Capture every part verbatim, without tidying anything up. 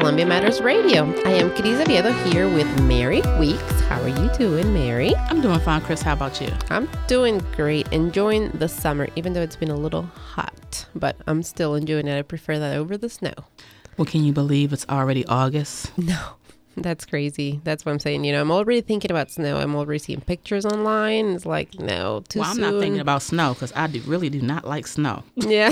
Columbia Matters Radio. I am Cris Oviedo here with Mary Weeks. How are you doing, Mary? I'm doing fine, Chris. How about you? I'm doing great. Enjoying the summer, even though it's been a little hot. But I'm still enjoying it. I prefer that over the snow. Well, can you believe it's already August? No. That's crazy. That's what I'm saying. You know, I'm already thinking about snow. I'm already seeing pictures online. It's like, no, too well, I'm soon. not thinking about snow because I do, really do not like snow. Yeah.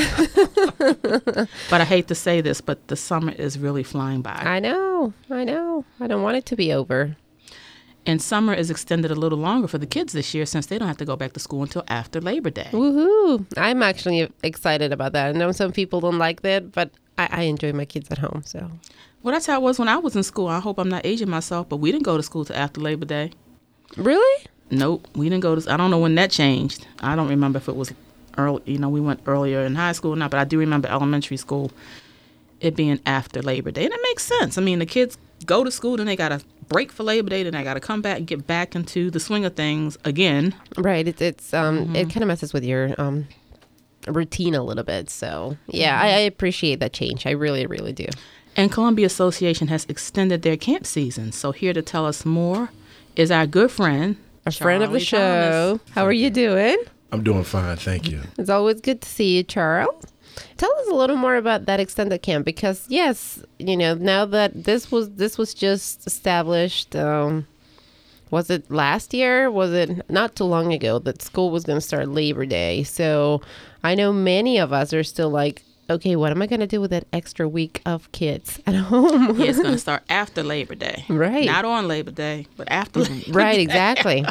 But I hate to say this, but the summer is really flying by. I know. I know. I don't want it to be over. And summer is extended a little longer for the kids this year since they don't have to go back to school until after Labor Day. Woohoo. I'm actually excited about that. I know some people don't like that, but I, I enjoy my kids at home, so... Well, that's how it was when I was in school. I hope I'm not aging myself, but we didn't go to school till after Labor Day. Really? Nope, we didn't go to. I don't know when that changed. I don't remember if it was early. You know, we went earlier in high school or not, but I do remember elementary school it being after Labor Day, and it makes sense. I mean, the kids go to school, then they got to break for Labor Day, then they got to come back and get back into the swing of things again. Right. It's it's um Mm-hmm. it kind of messes with your um routine a little bit. So yeah, I, I appreciate that change. I really, really do. And Columbia Association has extended their camp season. So here to tell us more is our good friend, A friend of the Charlie show. Thomas. How are you doing? I'm doing fine, thank you. It's always good to see you, Charles. Tell us a little more about that extended camp because yes, you know, now that this was this was just established, um, was it last year? Was it not too long ago that school was going to start Labor Day? So I know many of us are still like, okay, what am I going to do with that extra week of kids at home? Yeah, it's going to start after Labor Day. Right. Not on Labor Day, but after Labor Right, Day. exactly.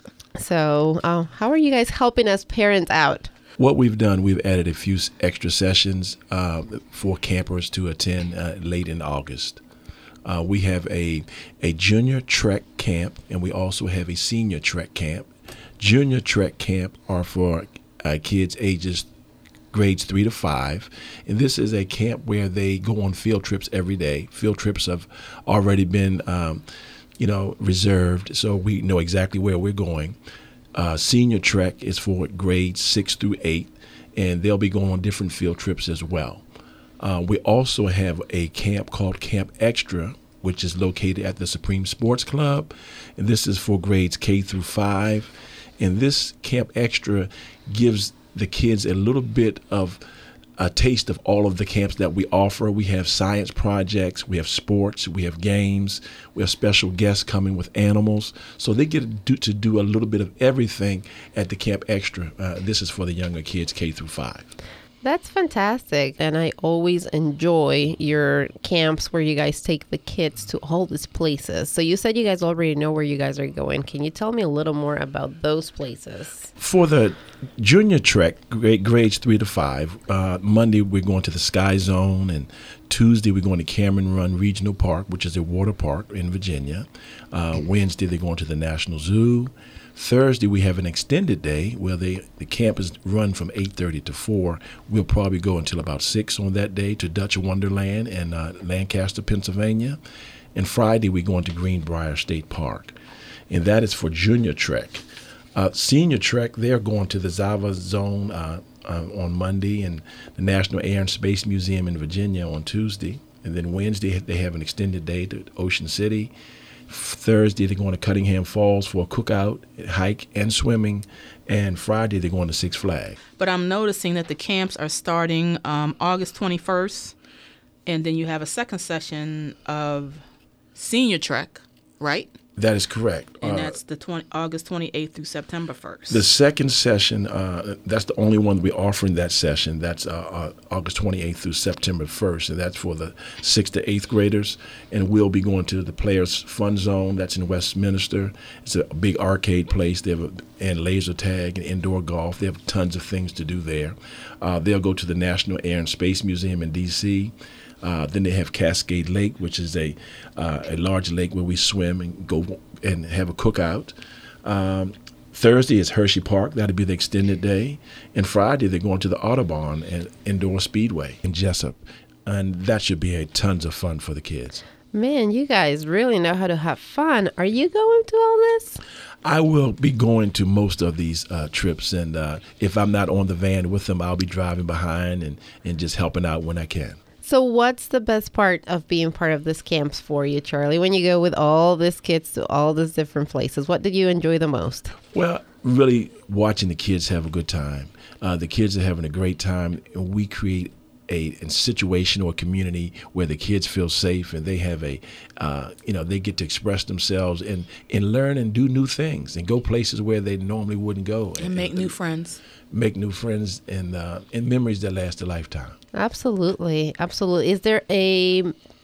So uh, how are you guys helping us parents out? What we've done, we've added a few s- extra sessions uh, for campers to attend uh, late in August. Uh, we have a a junior trek camp, and we also have a senior trek camp. Junior trek camp are for uh, kids ages grades three to five, and this is a camp where they go on field trips every day. Field trips have already been, um, you know, reserved, so we know exactly where we're going. Uh, senior trek is for grades six through eight, and they'll be going on different field trips as well. Uh, we also have a camp called Camp Extra, which is located at the Supreme Sports Club, and this is for grades K through five. And this Camp Extra gives the kids a little bit of a taste of all of the camps that we offer. We have science projects, we have sports, we have games, we have special guests coming with animals. So they get to do, to do a little bit of everything at the Camp Extra. Uh, this is for the younger kids, K through five. That's fantastic. And I always enjoy your camps where you guys take the kids to all these places. So you said you guys already know where you guys are going. Can you tell me a little more about those places? For the junior trek, grade, grades three to five, uh, Monday we're going to the Sky Zone, and Tuesday we're going to Cameron Run Regional Park, which is a water park in Virginia. Uh, Wednesday they're going to the National Zoo. Thursday, we have an extended day where they, the camp is run from eight thirty to four. We'll probably go until about six on that day to Dutch Wonderland in uh, Lancaster, Pennsylvania. And Friday, we're going to Greenbrier State Park. And that is for junior trek. Uh, senior trek, they're going to the Zava Zone uh, uh, on Monday and the National Air and Space Museum in Virginia on Tuesday. And then Wednesday, they have an extended day to Ocean City. Thursday, they're going to Cunningham Falls for a cookout, hike, and swimming. And Friday, they're going to Six Flags. But I'm noticing that the camps are starting um, August twenty-first, and then you have a second session of senior trek, right? That is correct. And Uh, that's the twenty, August twenty-eighth through September first. The second session, uh, that's the only one we're offering that session. That's uh, uh, August twenty-eighth through September first, and that's for the sixth to eighth graders. And we'll be going to the Players Fun Zone. That's in Westminster. It's a big arcade place. They have a, and laser tag and indoor golf. They have tons of things to do there. Uh, they'll go to the National Air and Space Museum in D C Uh, then they have Cascade Lake, which is a uh, a large lake where we swim and go and have a cookout. Um, Thursday is Hershey Park. That'll be the extended day. And Friday, they're going to the Audubon and Indoor Speedway in Jessup. And that should be a tons of fun for the kids. Man, you guys really know how to have fun. Are you going to all this? I will be going to most of these uh, trips. And uh, if I'm not on the van with them, I'll be driving behind and, and just helping out when I can. So what's the best part of being part of this camps for you, Charlie? When you go with all these kids to all these different places, what did you enjoy the most? Well, really watching the kids have a good time. Uh, the kids are having a great time, and we create a, a situation or a community where the kids feel safe and they have a, uh, you know, they get to express themselves and, and learn and do new things and go places where they normally wouldn't go. And, and make new friends. Make new friends and uh, and memories that last a lifetime. Absolutely. Absolutely. Is there a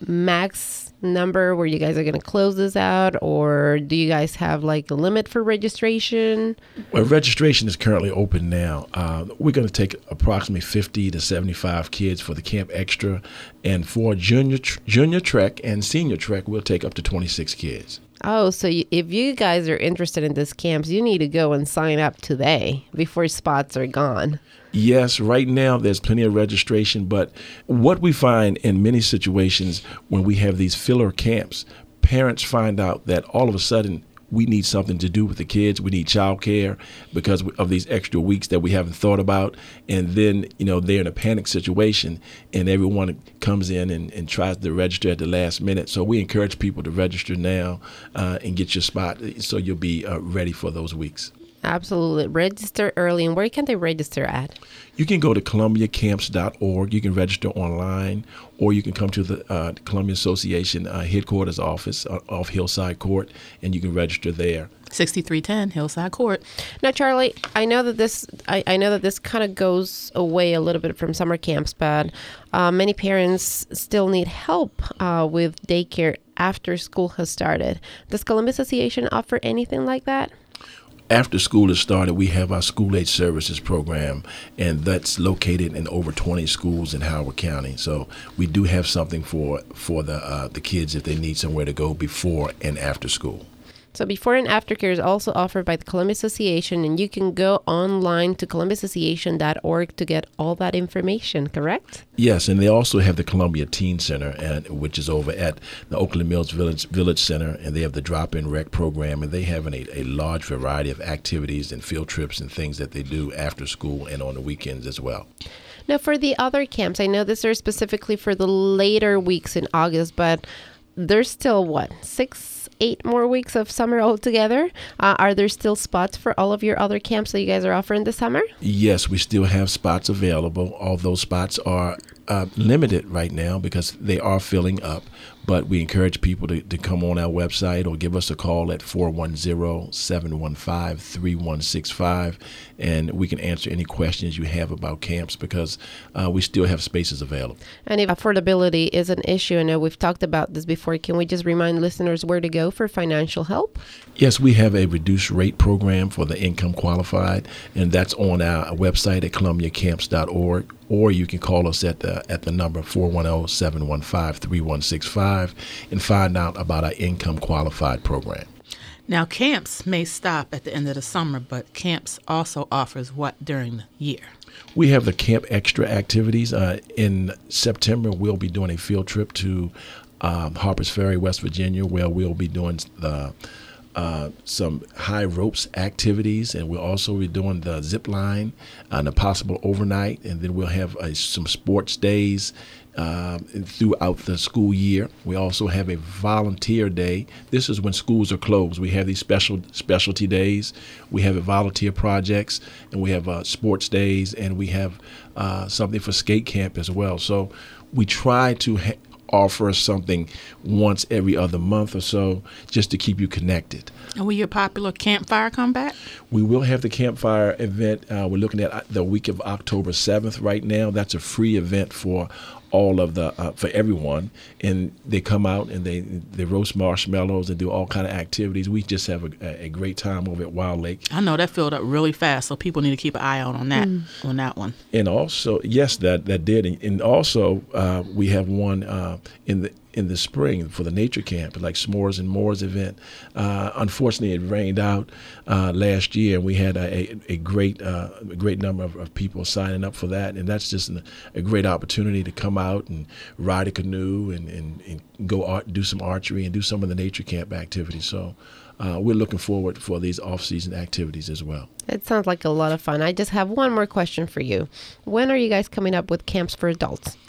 max number where you guys are going to close this out, or do you guys have like a limit for registration? Well, registration is currently open now. Uh, we're going to take approximately fifty to seventy-five kids for the Camp Extra, and for junior junior Trek and senior Trek, we'll take up to twenty-six kids. Oh, so you, if you guys are interested in this camps, you need to go and sign up today before spots are gone. Yes, right now there's plenty of registration, but what we find in many situations when we have these filler camps, parents find out that all of a sudden we need something to do with the kids. We need childcare because of these extra weeks that we haven't thought about. And then, you know, they're in a panic situation and everyone comes in and, and tries to register at the last minute. So we encourage people to register now uh, and get your spot so you'll be uh, ready for those weeks. Absolutely. Register early. And where can they register at? You can go to columbia camps dot org. You can register online, or you can come to the uh, Columbia Association uh, headquarters office uh, off Hillside Court, and you can register there. sixty-three ten Hillside Court. Now, Charlie, I know that this I, I know that this kind of goes away a little bit from summer camps, but uh, many parents still need help uh, with daycare after school has started. Does Columbia Association offer anything like that? After school has started, we have our school age services program, and that's located in over twenty schools in Howard County. So we do have something for for the uh, the kids if they need somewhere to go before and after school. So before and after care is also offered by the Columbia Association, and you can go online to columbia association dot org to get all that information, correct? Yes, and they also have the Columbia Teen Center, and which is over at the Oakland Mills Village Village Center, and they have the drop-in rec program, and they have an, a, a large variety of activities and field trips and things that they do after school and on the weekends as well. Now, for the other camps, I know these are specifically for the later weeks in August, but there's still, what, six, eight more weeks of summer altogether. Uh, are there still spots for all of your other camps that you guys are offering this summer? Yes, we still have spots available. All those spots are uh, limited right now because they are filling up. But we encourage people to, to come on our website or give us a call at four one zero, seven one five, three one six five, and we can answer any questions you have about camps because uh, we still have spaces available. And if affordability is an issue, I know we've talked about this before, can we just remind listeners where to go for financial help? Yes, we have a reduced rate program for the income qualified, and that's on our website at columbia camps dot org. Or you can call us at the at the number four one zero, seven one five, three one six five and find out about our income qualified program. Now, camps may stop at the end of the summer, but camps also offers what during the year? We have the Camp Extra activities. Uh, in September, we'll be doing a field trip to um, Harpers Ferry, West Virginia, where we'll be doing the Uh, some high ropes activities, and we'll also be doing the zip line and a possible overnight, and then we'll have uh, some sports days uh, throughout the school year. We also have a volunteer day. This is when schools are closed. We have these special specialty days. We have volunteer projects, and we have uh, sports days, and we have uh, something for skate camp as well. So we try to ha- offer something once every other month or so just to keep you connected. And will your popular campfire come back? We will have the campfire event. Uh, we're looking at the week of October seventh right now. That's a free event for all of the uh, for everyone, and they come out and they they roast marshmallows and do all kind of activities. We just have a, a great time over at Wild Lake. I know that filled up really fast, so people need to keep an eye out on that mm. on that one. And also, yes, that that did, and also uh, we have one uh, in the. in the spring for the nature camp, like S'mores and Moors event. Uh, unfortunately, it rained out uh, last year, and we had a, a, a great uh, a great number of, of people signing up for that, and that's just an, a great opportunity to come out and ride a canoe and, and, and go art, do some archery and do some of the nature camp activities. So uh, we're looking forward for these off-season activities as well. It sounds like a lot of fun. I just have one more question for you. When are you guys coming up with camps for adults?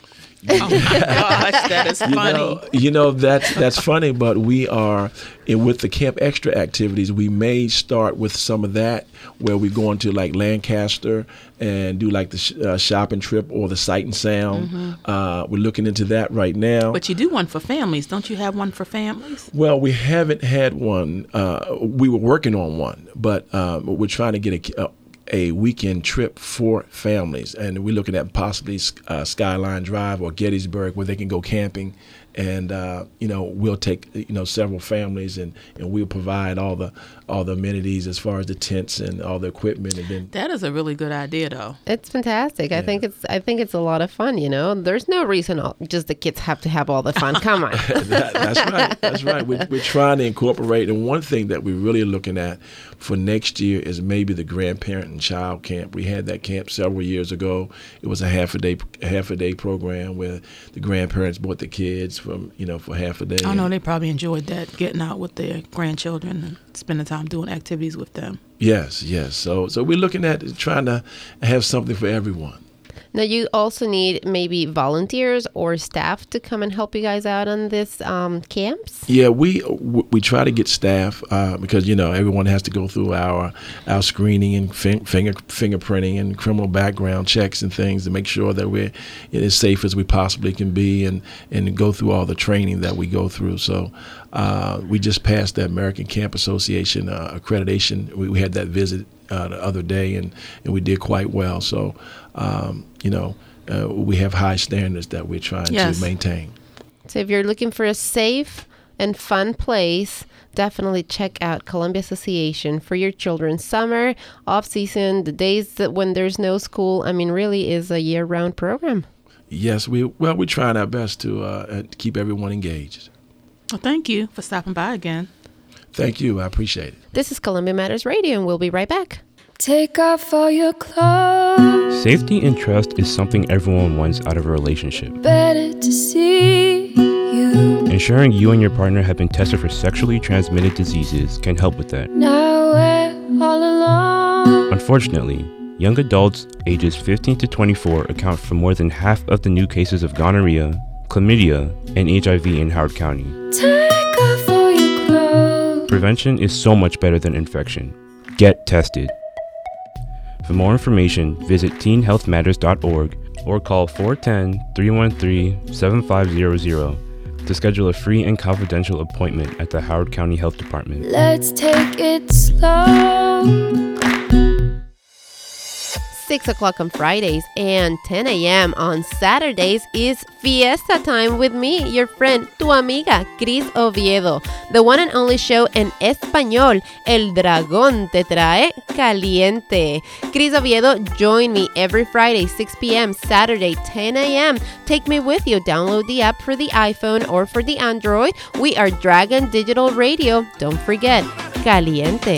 Oh my gosh, that is funny. You know, you know that's that's funny, but we are in, with the Camp Extra activities. We may start with some of that, where we go into like Lancaster and do like the sh- uh, shopping trip or the Sight and Sound. Mm-hmm. Uh, we're looking into that right now. But you do one for families, don't you? Have one for families? Well, we haven't had one. Uh, we were working on one, but um, we're trying to get a. a a weekend trip for families, and we're looking at possibly uh, Skyline Drive or Gettysburg, where they can go camping, and uh, you know we'll take you know several families, and, and we'll provide all the all the amenities as far as the tents and all the equipment, and then that is a really good idea, though. It's fantastic. Yeah. I think it's I think it's a lot of fun. You know, there's no reason all, just the kids have to have all the fun. Come on. that, that's right. That's right. We're, we're trying to incorporate, and one thing that we're really looking at for next year is maybe the grandparent and child camp. We had that camp several years ago. It was a half a day half a day program where the grandparents brought the kids from you know for half a day. I know they probably enjoyed that, getting out with their grandchildren and spending time doing activities with them. Yes, yes. So so we're looking at trying to have something for everyone. Now, you also need maybe volunteers or staff to come and help you guys out on this um, camps? Yeah, we we try to get staff uh, because, you know, everyone has to go through our our screening and fin- finger fingerprinting and criminal background checks and things to make sure that we're as safe as we possibly can be, and, and go through all the training that we go through. So uh, we just passed the American Camp Association uh, accreditation. We, we had that visit uh, the other day, and, and we did quite well. So, um, you know, uh, we have high standards that we're trying yes. to maintain. So if you're looking for a safe and fun place, definitely check out Columbia Association for your children's summer, off-season, the days that when there's no school. I mean, really is a year-round program. Yes, we well, we're trying our best to uh, keep everyone engaged. Well, thank you for stopping by again. Thank you. I appreciate it. This is Columbia Matters Radio, and we'll be right back. Take off all your clothes. Safety and trust is something everyone wants out of a relationship. Better to see you. Ensuring you and your partner have been tested for sexually transmitted diseases can help with that. Now we're all alone. Unfortunately, young adults ages fifteen to twenty-four account for more than half of the new cases of gonorrhea, chlamydia, and H I V in Howard County. Take off all your clothes. Prevention is so much better than infection. Get tested. For more information, visit teen health matters dot org or call four one zero, three one three, seven five zero zero to schedule a free and confidential appointment at the Howard County Health Department. Let's take it slow. six o'clock on Fridays and ten a.m. on Saturdays is Fiesta Time with me, your friend, tu amiga, Cris Oviedo. The one and only show en español, El Dragón te trae caliente. Cris Oviedo, join me every Friday, six p.m., Saturday, ten a.m. Take me with you. Download the app for the iPhone or for the Android. We are Dragon Digital Radio. Don't forget, caliente.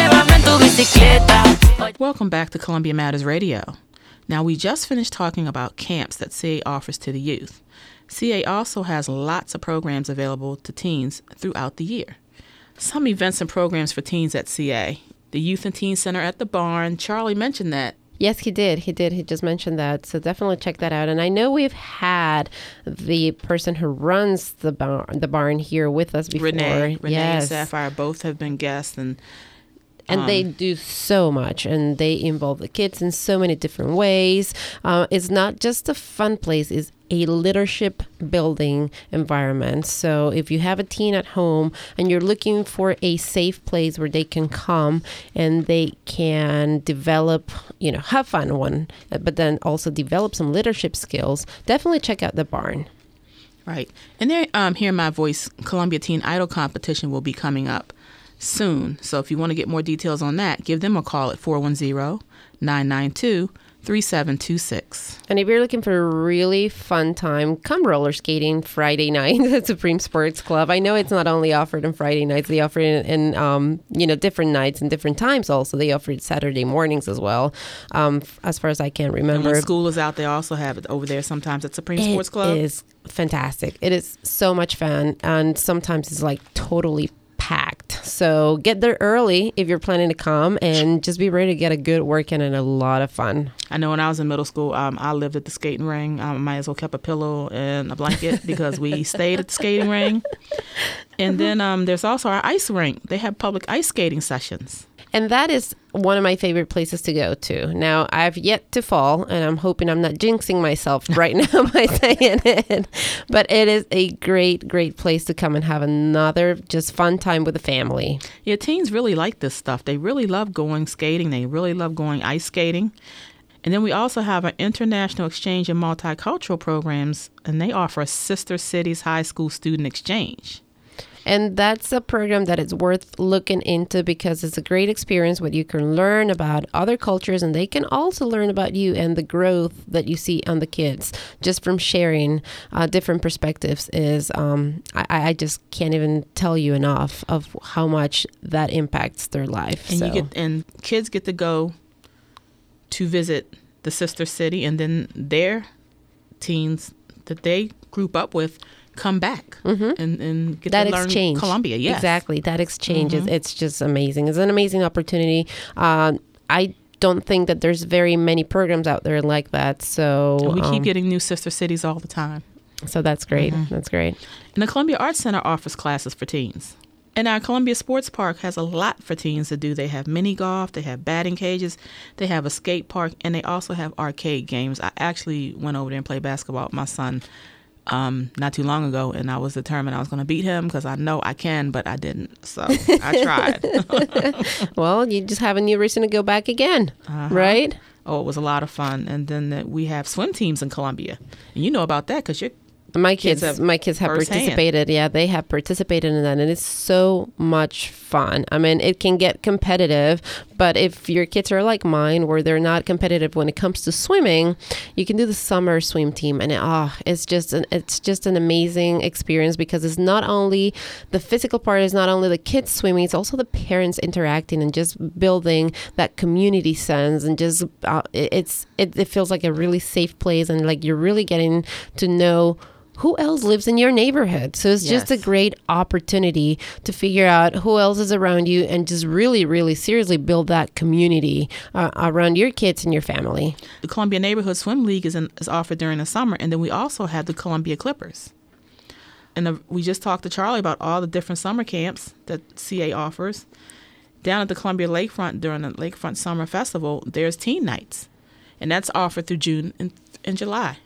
Welcome back to Columbia Matters Radio. Now, we just finished talking about camps that C A offers to the youth. C A also has lots of programs available to teens throughout the year. Some events and programs for teens at C A. The Youth and Teen Center at the Barn. Charlie mentioned that. Yes, he did. He did. He just mentioned that. So definitely check that out. And I know we've had the person who runs the barn, the barn here with us before. Renee, Renee yes. and Sapphire both have been guests, and And um, they do so much, and they involve the kids in so many different ways. Uh, it's not just a fun place, it's a leadership building environment. So if you have a teen at home and you're looking for a safe place where they can come and they can develop, you know, have fun one, but then also develop some leadership skills, definitely check out the barn. Right. And there, um, Hear My Voice Columbia Teen Idol competition will be coming up soon. So if you want to get more details on that, give them a call at four one zero, nine nine two, three seven two six. And if you're looking for a really fun time, come roller skating Friday night at Supreme Sports Club. I know it's not only offered on Friday nights, they offer it in, in um, you know, different nights and different times also. They offer it Saturday mornings as well, um, as far as I can remember. And when school is out, they also have it over there sometimes at Supreme it Sports Club. It is fantastic. It is so much fun, and sometimes it's like totally packed. So get there early if you're planning to come, and just be ready to get a good workout and a lot of fun. I know when I was in middle school, um, I lived at the skating ring. I might as well kept a pillow and a blanket because we stayed at the skating ring. And then um, there's also our ice rink. They have public ice skating sessions. And that is one of my favorite places to go to. Now, I've yet to fall, and I'm hoping I'm not jinxing myself right now by saying it. But it is a great, great place to come and have another just fun time with the family. Yeah, teens really like this stuff. They really love going skating. They really love going ice skating. And then we also have our international exchange and multicultural programs, and they offer a Sister Cities High School student exchange. And that's a program that is worth looking into because it's a great experience where you can learn about other cultures, and they can also learn about you and the growth that you see on the kids just from sharing uh, different perspectives. Is um, I, I just can't even tell you enough of how much that impacts their life. And so. you get and kids get to go to visit the sister city, and then their teens that they group up with come back mm-hmm. and, and get that to learn exchange. Colombia. Yes. Exactly. That exchange mm-hmm. is it's just amazing. It's an amazing opportunity. Uh, I don't think that there's very many programs out there like that. So and we um, keep getting new sister cities all the time. So that's great. Mm-hmm. That's great. And the Columbia Arts Center offers classes for teens. And our Columbia Sports Park has a lot for teens to do. They have mini golf, they have batting cages, they have a skate park, and they also have arcade games. I actually went over there and played basketball with my son um, not too long ago, and I was determined I was going to beat him because I know I can, but I didn't. So I tried. Well, you just have a new reason to go back again, uh-huh. right? Oh, it was a lot of fun. And then the, we have swim teams in Columbia. And you know about that because you're My kids, kids my kids have participated. Yeah, they have participated in that, and it's so much fun. I mean, it can get competitive, but if your kids are like mine, where they're not competitive when it comes to swimming, you can do the summer swim team, and ah, oh, it's just an it's just an amazing experience because it's not only the physical part, it's not only the kids swimming, it's also the parents interacting and just building that community sense, and just uh, it, it's it, it feels like a really safe place, and like you're really getting to know who else lives in your neighborhood. So it's yes. just a great opportunity to figure out who else is around you and just really, really seriously build that community uh, around your kids and your family. The Columbia Neighborhood Swim League is, in, is offered during the summer, and then we also have the Columbia Clippers. And the, we just talked to Charlie about all the different summer camps that C A offers. Down at the Columbia Lakefront during the Lakefront Summer Festival, there's teen nights, and that's offered through June and, and July.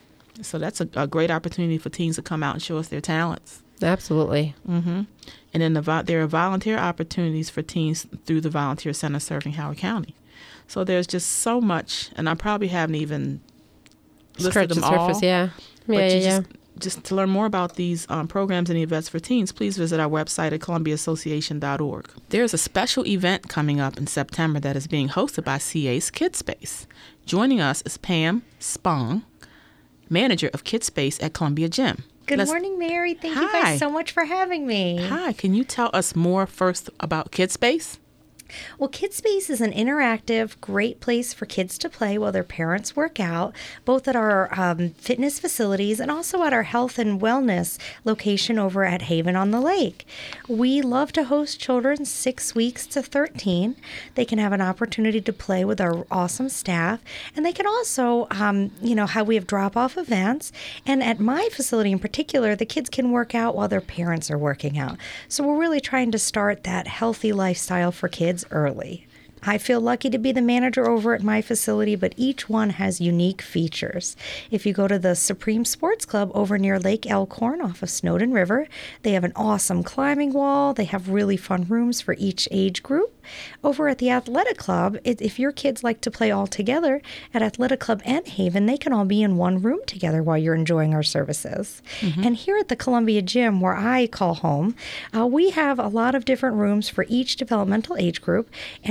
So that's a, a great opportunity for teens to come out and show us their talents. Absolutely. Mm-hmm. And then the, there are volunteer opportunities for teens through the Volunteer Center serving Howard County. So there's just so much, and I probably haven't even listed Scratch them the all. Surface, yeah. But yeah, yeah, just, yeah. just to learn more about these um, programs and events for teens, please visit our website at columbia association dot org. There's a special event coming up in September that is being hosted by C A's KidSpace. Joining us is Pam Spong, manager of KidSpace at Columbia Gym. Good Let's, morning, Mary. Thank hi. you guys so much for having me. Hi. Can you tell us more first about KidSpace? Well, KidSpace is an interactive, great place for kids to play while their parents work out, both at our um, fitness facilities and also at our health and wellness location over at Haven on the Lake. We love to host children six weeks to thirteen. They can have an opportunity to play with our awesome staff, and they can also, um, you know, how we have drop-off events. And at my facility in particular, the kids can work out while their parents are working out. So we're really trying to start that healthy lifestyle for kids early. I feel lucky to be the manager over at my facility, but each one has unique features. If you go to the Supreme Sports Club over near Lake Elkhorn off of Snowden River, they have an awesome climbing wall. They have really fun rooms for each age group. Over at the Athletic Club, if your kids like to play all together at Athletic Club and Haven, they can all be in one room together while you're enjoying our services. Mm-hmm. And here at the Columbia Gym, where I call home, uh, we have a lot of different rooms for each developmental age group. And our older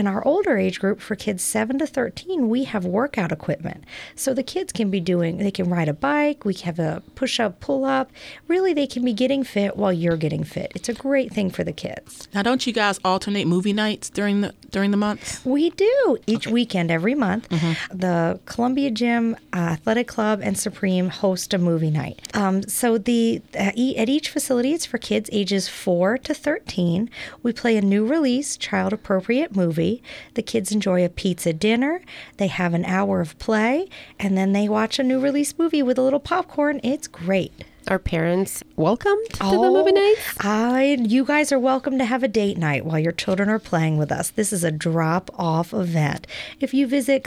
older age group, for kids seven to thirteen, we have workout equipment. So the kids can be doing, they can ride a bike, we have a push-up, pull-up. Really, they can be getting fit while you're getting fit. It's a great thing for the kids. Now, don't you guys alternate movie nights during the during the months? We do. Each weekend, every month, mm-hmm. the Columbia Gym, uh, Athletic Club, and Supreme host a movie night. Um, so the uh, e- at each facility, it's for kids ages four to thirteen. We play a new release, child-appropriate movie. The kids enjoy a pizza dinner. They have an hour of play, and then they watch a new release movie with a little popcorn. It's great. Are parents welcomed to oh, the movie nights? I, you guys are welcome to have a date night while your children are playing with us. This is a drop-off event. If you visit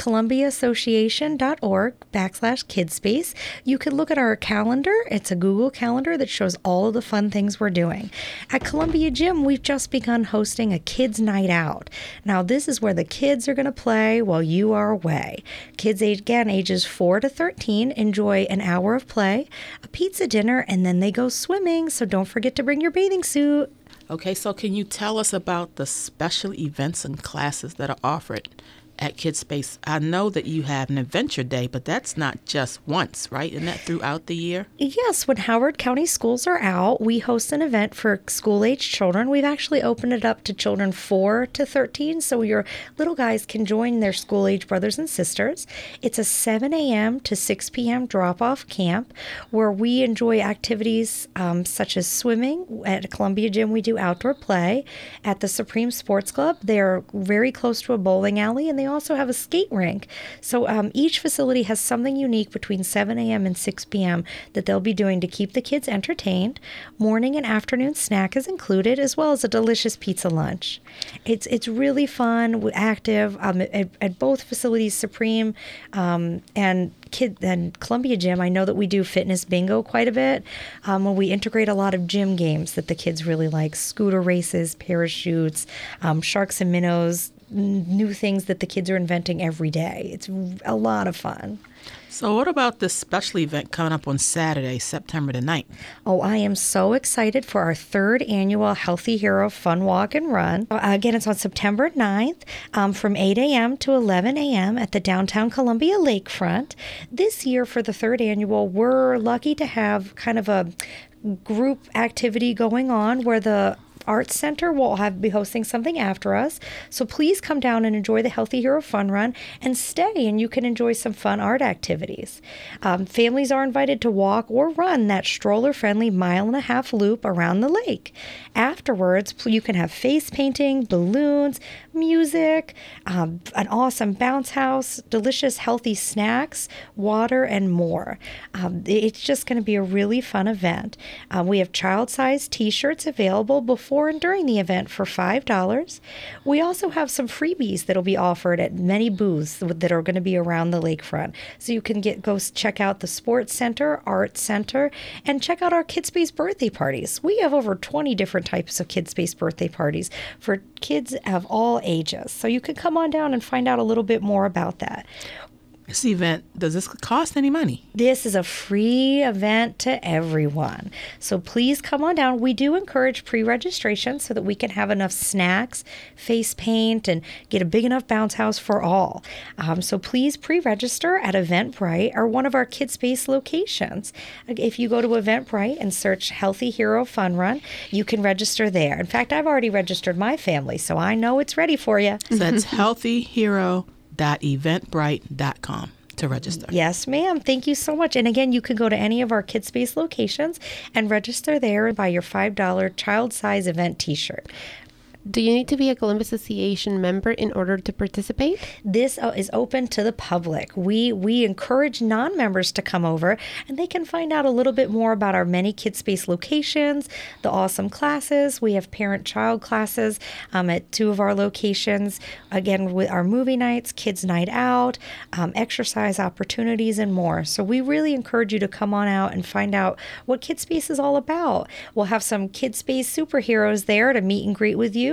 columbiaassociation.org backslash kidspace, you can look at our calendar. It's a Google calendar that shows all of the fun things we're doing. At Columbia Gym, we've just begun hosting a kids' night out. Now, this is where the kids are going to play while you are away. Kids, again, ages four to thirteen, enjoy an hour of play, a pizza dinner, and then they go swimming, so don't forget to bring your bathing suit. Okay, so can you tell us about the special events and classes that are offered at KidSpace? I know that you have an adventure day, but that's not just once, right? Isn't that throughout the year? Yes, when Howard County schools are out, we host an event for school-age children. We've actually opened it up to children four to thirteen, so your little guys can join their school-age brothers and sisters. It's a seven a.m. to six p.m. drop-off camp where we enjoy activities um, such as swimming. At Columbia Gym, we do outdoor play. At the Supreme Sports Club, they're very close to a bowling alley, and they also have a skate rink. So um, each facility has something unique between seven a.m. and six p.m. that they'll be doing to keep the kids entertained. Morning and afternoon snack is included, as well as a delicious pizza lunch. It's it's really fun, active. Um, at, at both facilities, Supreme um, and Kid and Columbia Gym, I know that we do fitness bingo quite a bit, um, when we integrate a lot of gym games that the kids really like: scooter races, parachutes, um, sharks and minnows, new things that the kids are inventing every day. It's a lot of fun. So what about this special event coming up on Saturday, September the ninth? Oh, I am so excited for our third annual Healthy Hero Fun Walk and Run. Uh, again, it's on September ninth um, from eight a.m. to eleven a.m. at the downtown Columbia Lakefront. This year, for the third annual, we're lucky to have kind of a group activity going on where the Arts Center will have be hosting something after us. So please come down and enjoy the Healthy Hero Fun Run and stay, and you can enjoy some fun art activities. Um, families are invited to walk or run that stroller-friendly mile and a half loop around the lake. Afterwards, you can have face painting, balloons, music, um, an awesome bounce house, delicious healthy snacks, water, and more. Um, it's just going to be a really fun event. Um, we have child-sized t-shirts available before and during the event for five dollars. We also have some freebies that will be offered at many booths that are going to be around the lakefront. So you can get go check out the Sports Center, Arts Center, and check out our KidSpace birthday parties. We have over twenty different types of KidSpace birthday parties for kids of all ages. So you can come on down and find out a little bit more about that. This event, does this cost any money? This is a free event to everyone. So please come on down. We do encourage pre-registration so that we can have enough snacks, face paint, and get a big enough bounce house for all. Um, so please pre-register at Eventbrite or one of our KidSpace locations. If you go to Eventbrite and search Healthy Hero Fun Run, you can register there. In fact, I've already registered my family, so I know it's ready for you. So that's Healthy Hero dot eventbrite dot com to register. Yes, ma'am. Thank you so much. And again, you can go to any of our KidSpace locations and register there and buy your five dollars child size event t-shirt. Do you need to be a Columbus Association member in order to participate? This is open to the public. We we encourage non-members to come over, and they can find out a little bit more about our many KidSpace locations, the awesome classes. We have parent-child classes um, at two of our locations. Again, with our movie nights, kids' night out, um, exercise opportunities, and more. So we really encourage you to come on out and find out what KidSpace is all about. We'll have some KidSpace superheroes there to meet and greet with you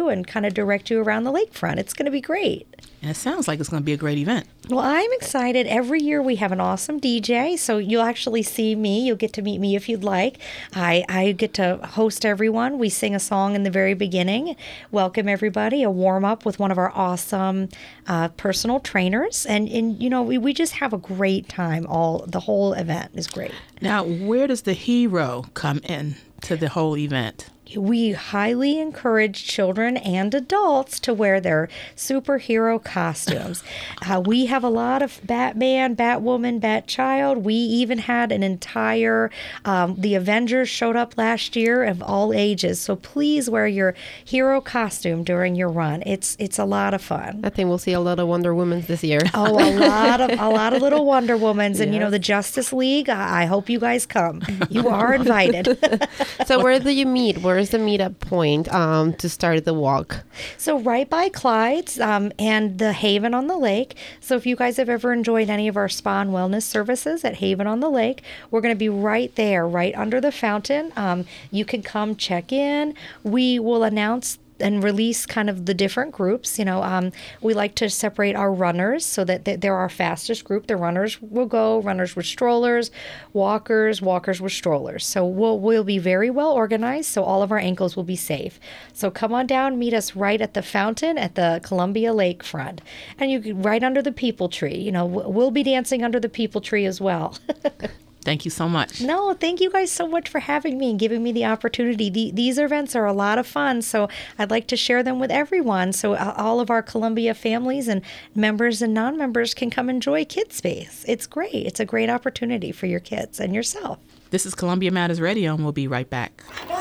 you and kind of direct you around the lakefront. It's going to be great. And it sounds like it's going to be a great event. Well, I'm excited. Every year we have an awesome D J, so you'll actually see me. You'll get to meet me if you'd like. I, I get to host everyone. We sing a song in the very beginning, welcome everybody, a warm-up with one of our awesome uh, personal trainers. And, and you know, we, we just have a great time. All The whole event is great. Now, where does the hero come in to the whole event? We highly encourage children and adults to wear their superhero costumes. uh, we have a lot of Batman, Batwoman, Batchild. We even had an entire, um, the Avengers showed up last year of all ages. So please wear your hero costume during your run. It's it's a lot of fun. I think we'll see a lot of Wonder Womans this year. Oh, a lot of a lot of little Wonder Womans, and yes. You know, the Justice League. I, I hope you guys come. You are invited. So where do you meet? Where is the meetup point um, to start the walk? So right by Clyde's um, and the Haven on the Lake. So if you guys have ever enjoyed any of our spa and wellness services at Haven on the Lake, we're going to be right there, right under the fountain. Um, you can come check in. We will announce and release kind of the different groups. You know, um, we like to separate our runners so that they're our fastest group. The runners will go, runners with strollers, walkers, walkers with strollers. So we'll, we'll be very well organized, so all of our ankles will be safe. So come on down, meet us right at the fountain at the Columbia Lakefront. And you can right under the peepal tree. You know, we'll be dancing under the peepal tree as well. Thank you so much. No, thank you guys so much for having me and giving me the opportunity. The, these events are a lot of fun, so I'd like to share them with everyone so all of our Columbia families and members and non-members can come enjoy Kids Space. It's great. It's a great opportunity for your kids and yourself. This is Columbia Matters Radio, and we'll be right back.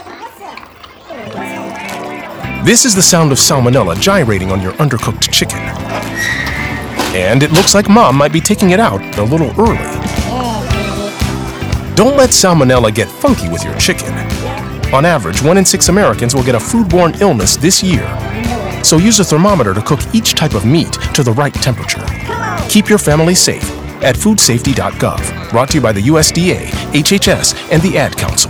This is the sound of salmonella gyrating on your undercooked chicken. And it looks like Mom might be taking it out a little early. Don't let salmonella get funky with your chicken. On average, one in six Americans will get a foodborne illness this year. So use a thermometer to cook each type of meat to the right temperature. Keep your family safe at food safety dot gov. Brought to you by the U S D A, H H S, and the Ad Council.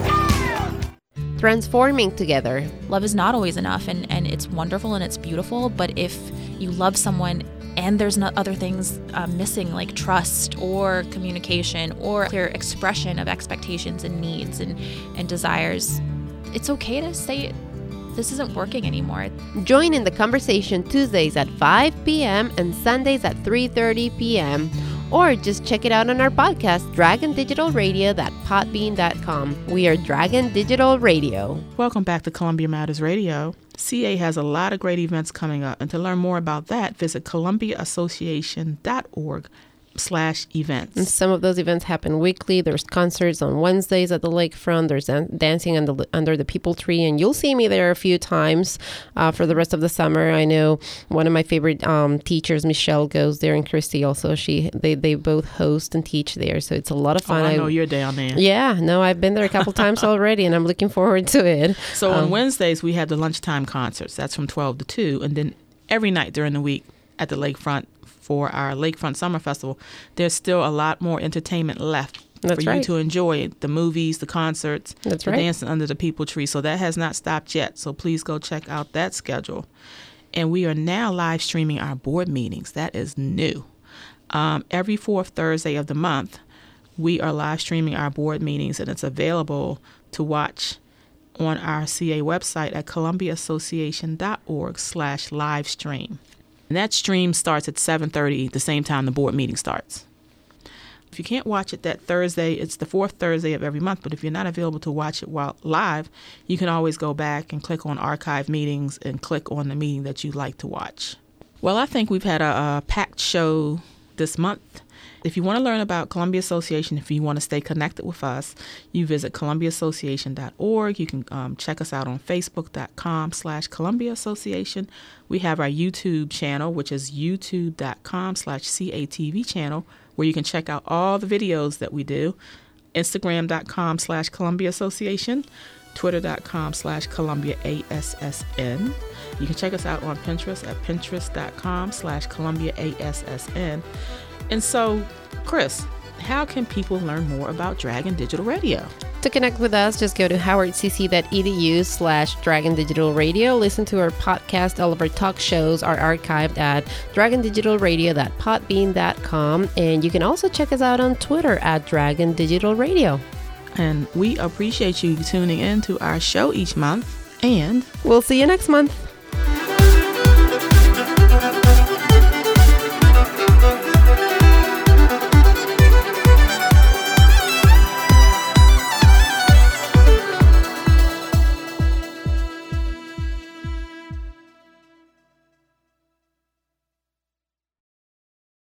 Transforming together. Love is not always enough, and, and it's wonderful and it's beautiful, but if you love someone and there's no other things uh, missing, like trust or communication or clear expression of expectations and needs and, and desires, it's okay to say this isn't working anymore. Join in the conversation Tuesdays at five p.m. and Sundays at three thirty p.m. Or just check it out on our podcast, dragon digital radio dot podbean dot com. We are Dragon Digital Radio. Welcome back to Columbia Matters Radio. C A has a lot of great events coming up, and to learn more about that, visit columbia association dot org slash events. And some of those events happen weekly. There's concerts on Wednesdays at the lakefront. There's dan- dancing under the, under the peepal tree, and you'll see me there a few times uh, for the rest of the summer. I know one of my favorite um, teachers, Michelle, goes there, and Christy also. She they, they both host and teach there, so it's a lot of fun. Oh, I know I, you're down there. Yeah, no, I've been there a couple times already, and I'm looking forward to it. So um, on Wednesdays, we have the lunchtime concerts. That's from twelve to two, and then every night during the week at the lakefront for our Lakefront Summer Festival, there's still a lot more entertainment left That's for right. you to enjoy. The movies, the concerts, That's the right. dancing under the peepal tree. So that has not stopped yet. So please go check out that schedule. And we are now live streaming our board meetings. That is new. Um, every fourth Thursday of the month, we are live streaming our board meetings, and it's available to watch on our C A website at columbia association dot org slash live stream. And that stream starts at seven thirty, the same time the board meeting starts. If you can't watch it that Thursday, it's the fourth Thursday of every month, but if you're not available to watch it while live, you can always go back and click on archive meetings and click on the meeting that you'd like to watch. Well, I think we've had a, a packed show this month. If you want to learn about Columbia Association, if you want to stay connected with us, you visit columbia association dot org. You can um, check us out on facebook dot com slash Columbia Association. We have our YouTube channel, which is youtube dot com slash C A T V channel, where you can check out all the videos that we do. instagram dot com slash Columbia Association. twitter dot com slash Columbia A S S N. You can check us out on Pinterest at pinterest dot com slash Columbia A S S N. And so, Chris, how can people learn more about Dragon Digital Radio? To connect with us, just go to howardcc.edu slash Dragon Digital Radio. Listen to our podcast. All of our talk shows are archived at dragon digital radio dot podbean dot com. And you can also check us out on Twitter at Dragon Digital Radio. And we appreciate you tuning in to our show each month. And we'll see you next month.